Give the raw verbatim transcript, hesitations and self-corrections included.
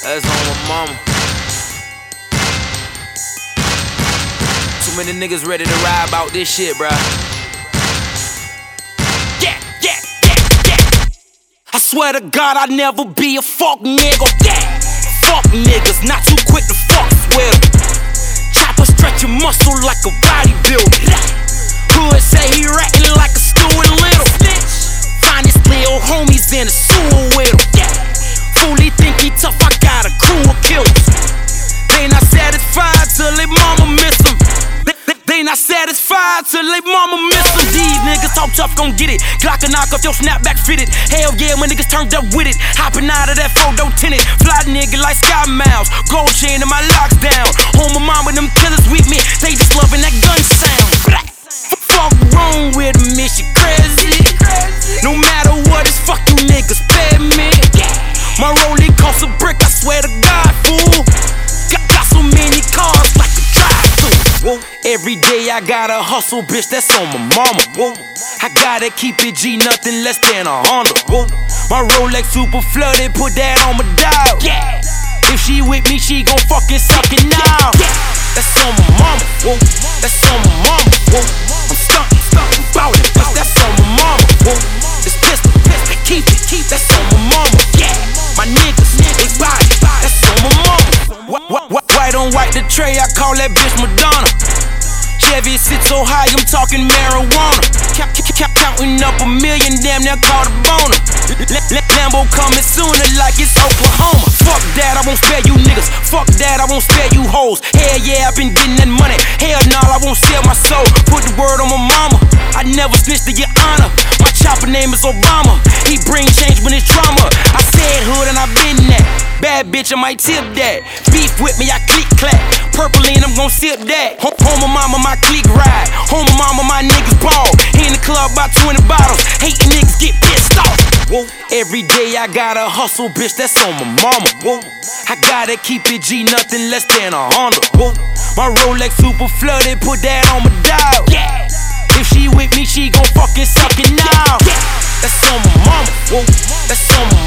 That's on my mama. Too many niggas ready to ride about this shit, bruh. Yeah, yeah, yeah, yeah. I swear to God I'd never be a fuck nigga. Yeah. Fuck niggas, not too quick to fuck with them. Chopper stretch your muscle like a bodybuilder. Hood say he ratting like a Stuart Little. Find his little homies in the sewer with him. Yeah. Fool, he think he tough, I got a crew of killers. They not satisfied till they mama miss them. They, they, they not satisfied till they mama miss them. These niggas talk tough, gon' get it. Glock and knock off your snapback fitted. Hell yeah, when niggas turned up with it. Hopping out of that photo tinted. Fly nigga like Sky Miles. Gold chain in my locks down. Home my mom with them killers with me. They just loving that gun sound. Fuck wrong with a mission crazy. No matter what, it's fuck you niggas pay me. My rolling costs a brick, I swear to God, fool. Got, got so many cars like a drive-thru. Every day I gotta hustle, bitch, that's on my mama. Whoa. I gotta keep it G, nothing less than a Honda. Whoa. My Rolex super flooded, put that on my dial. Yeah. If she with me, she gon' fucking suck it now. Yeah. That's on my mama. Whoa. That's on my mama. Whoa. I'm stuntin', stuntin' bout it, bitch, that's on my mama. Whoa. It's pistol, pistol, keep it, keep that's on my mama. Yeah. My niggas, niggas, body, that's on my mama. Wh- wh- white on white the tray, I call that bitch Madonna. Chevy sits so high, I'm talking marijuana. Cap, cap, cap, counting up a million, damn near called a boner. Lambo coming sooner like it's Oklahoma. Fuck that, I won't spare you niggas. Fuck that, I won't spare you hoes. Hell yeah, I've been getting that money. Hell nah, I won't sell my soul. Put the word on my mama. I never snitch to your honor. My chopper name is Obama. He bring change when it's drama. I said hood and I been that. Bad bitch, I might tip that. Beef with me, I click clack. Purple lean, I'm gon' sip that. Home my mama, my clique ride. Home my mama, my niggas ball. In the club, about twenty bottles. Hating niggas get pissed off. Whoa. Every day I gotta hustle, bitch, that's on my mama. Whoa. I gotta keep it G, nothing less than a Honda. Whoa. My Rolex super flooded, put that on my dial. Yeah. If she with me, she gon' fucking suck it now. Yeah. That's on my mama. Whoa. That's on my